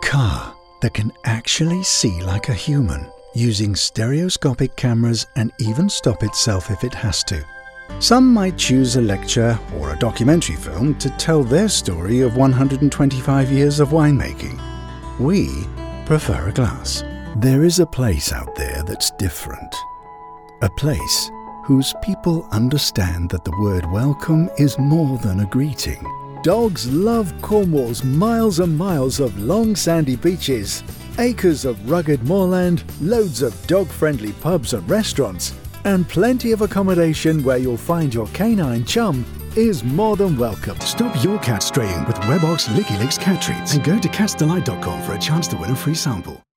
car that can actually see like a human, using stereoscopic cameras and even stop itself if it has to. Some might choose a lecture or a documentary film to tell their story of 125 years of winemaking. We prefer a glass. There is a place out there that's different. A place whose people understand that the word welcome is more than a greeting. Dogs love Cornwall's miles and miles of long sandy beaches, acres of rugged moorland, loads of dog-friendly pubs and restaurants, and plenty of accommodation where you'll find your canine chum is more than welcome. Stop your cat straying with Webox Licky Licks cat treats and go to catsdelight.com for a chance to win a free sample.